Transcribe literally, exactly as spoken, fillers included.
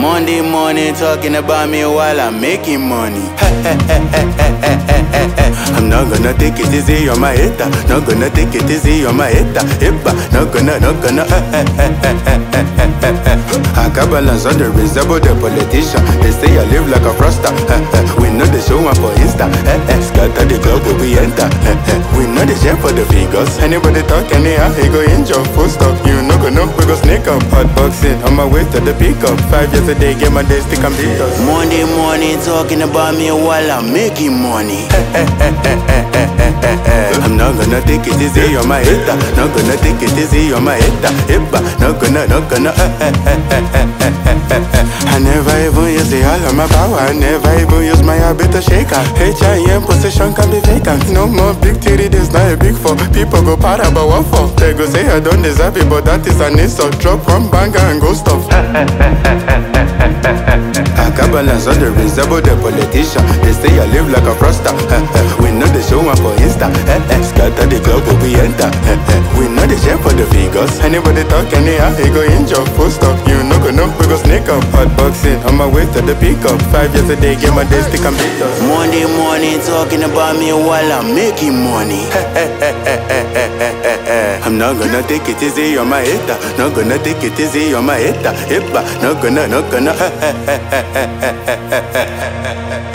Monday morning talking about me while I'm making money. I'm not gonna take it easy on my hater. Not gonna take it easy on my hater. Hippa, not gonna, not gonna. I got balance on the reservoir, the politician. They say I live like a froster. We know the show one for Insta. Scatter the club where we enter. We know the share for the figures. Anybody talk anyhow, he go injure. Full stop, you know go know, we go sneak up. Hot boxing, on my way to the pickup. Five years a day, get my day stick and beat us. Monday morning talking about me while I'm making money. I'm not gonna take it easy on my hater. Not gonna take it easy on my hater. Hippa, not gonna, not gonna. I never even use the all of my power. I never even use my habit to shake her. H I M position can be vacant. No more big titty, this not a big four. People go para, but what for? They go say I don't deserve it, but that is an insult. Drop one banger and go stop. I got balance on the reservoir, the politician. They say I live like a froster. We know the show one for Insta. Scatter the club where we enter. We know the share for the figures. Anybody talk anyhow, he go injure. Full stop, you know go know, we go sneak up. Hot boxing, on my way to the pickup. Five years a day, get my day stick and beat us. Monday morning talking about me while I'm making money. I'm not gonna take it easy on my hater. Not gonna take it easy on my hater. Hippa, not gonna, not gonna.